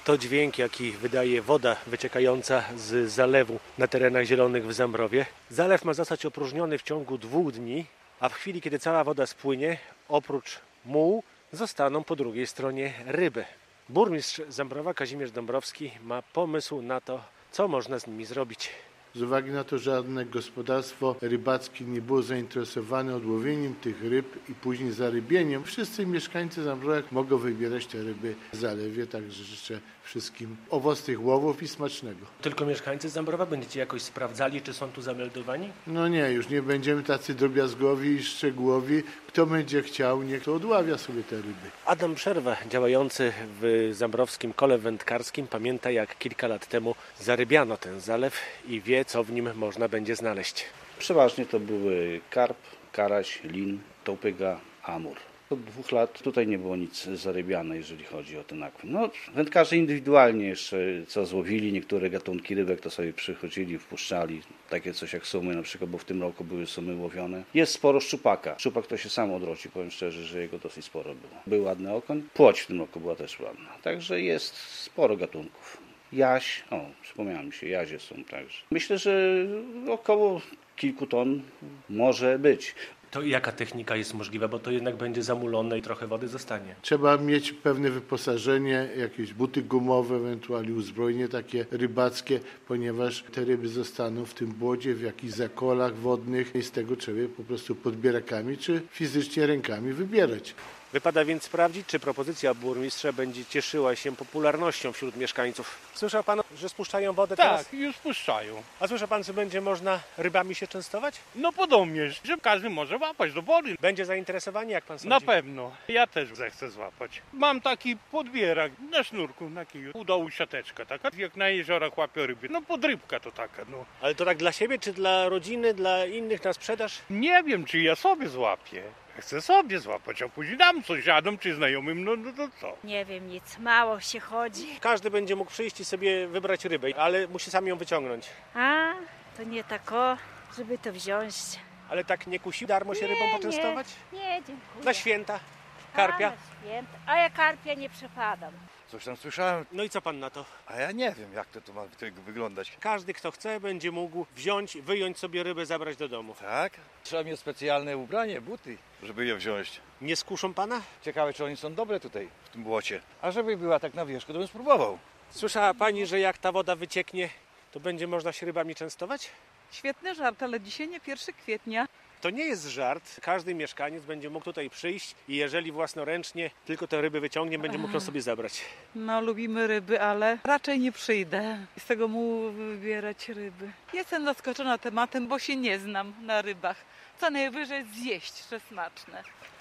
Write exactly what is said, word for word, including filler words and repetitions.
To dźwięk, jaki wydaje woda wyciekająca z zalewu na terenach zielonych w Zambrowie. Zalew ma zostać opróżniony w ciągu dwóch dni, a w chwili, kiedy cała woda spłynie, oprócz mułu zostaną po drugiej stronie ryby. Burmistrz Zambrowa Kazimierz Dąbrowski ma pomysł na to, co można z nimi zrobić. Z uwagi na to, że żadne gospodarstwo rybackie nie było zainteresowane odłowieniem tych ryb i później zarybieniem, wszyscy mieszkańcy Zambrowa mogą wybierać te ryby w zalewie, także życzę wszystkim owocnych łowów i smacznego. Tylko mieszkańcy Zambrowa będziecie jakoś sprawdzali, czy są tu zameldowani? No nie, już nie będziemy tacy drobiazgowi i szczegółowi. Kto będzie chciał, niech to odławia sobie te ryby. Adam Przerwa, działający w zambrowskim kole wędkarskim, pamięta, jak kilka lat temu zarybiano ten zalew i wie, co w nim można będzie znaleźć. Przeważnie to były karp, karaś, lin, tołpyga, amur. Od dwóch lat tutaj nie było nic zarybiane, jeżeli chodzi o ten akwarium. No, wędkarze indywidualnie jeszcze co złowili, niektóre gatunki rybek to sobie przychodzili, wpuszczali. Takie coś jak sumy na przykład, bo w tym roku były sumy łowione. Jest sporo szczupaka. Szczupak to się sam odrodzi, powiem szczerze, że jego dosyć sporo było. Był ładny okoń. Płoć w tym roku była też ładna. Także jest sporo gatunków. Jaś, o, przypomniało mi się, jazie są także. Myślę, że około kilku ton może być. To jaka technika jest możliwa, bo to jednak będzie zamulone i trochę wody zostanie. Trzeba mieć pewne wyposażenie, jakieś buty gumowe, ewentualnie uzbrojenie takie rybackie, ponieważ te ryby zostaną w tym błodzie, w jakichś zakolach wodnych i z tego trzeba je po prostu podbierakami czy fizycznie rękami wybierać. Wypada więc sprawdzić, czy propozycja burmistrza będzie cieszyła się popularnością wśród mieszkańców. Słyszał pan, że spuszczają wodę teraz? Tak, już puszczają. A słyszał pan, czy będzie można rybami się częstować? No podobnie, że każdy może łapać do wody. Będzie zainteresowanie, jak pan sądzi? Na pewno. Ja też zechcę złapać. Mam taki podbierak na sznurku, na kiju. U dołu siateczka taka, jak na jeziorach łapię ryby. No podrybka to taka, no. Ale to tak dla siebie, czy dla rodziny, dla innych na sprzedaż? Nie wiem, czy ja sobie złapię. Chcę sobie złapać, a później dam sąsiadom czy znajomym, no, no to co? Nie wiem nic, mało się chodzi. Każdy będzie mógł przyjść i sobie wybrać rybę, ale musi sam ją wyciągnąć. A, to nie tak o, żeby to wziąć. Ale tak nie kusi darmo się rybą poczęstować? Nie, nie, dziękuję. Na święta? Karpia? A, na święta. A ja karpia nie przepadam. Coś tam słyszałem, No i co pan na to? a ja nie wiem, jak to, to ma wyglądać. Każdy, kto chce, będzie mógł wziąć, wyjąć sobie rybę, zabrać do domu. Tak? Trzeba mieć specjalne ubranie, buty, żeby je wziąć. Nie skuszą pana? Ciekawe, czy oni są dobre tutaj, w tym błocie. A żeby była tak na wierzchu, to bym spróbował. Słyszała pani, że jak ta woda wycieknie, to będzie można się rybami częstować? Świetny żart, ale dzisiaj nie pierwszego kwietnia. To nie jest żart. Każdy mieszkaniec będzie mógł tutaj przyjść i jeżeli własnoręcznie tylko te ryby wyciągnie, będzie mógł ją sobie zabrać. No, lubimy ryby, ale raczej nie przyjdę z tego mułu wybierać ryby. Jestem zaskoczona tematem, bo się nie znam na rybach. Co najwyżej zjeść, że smaczne.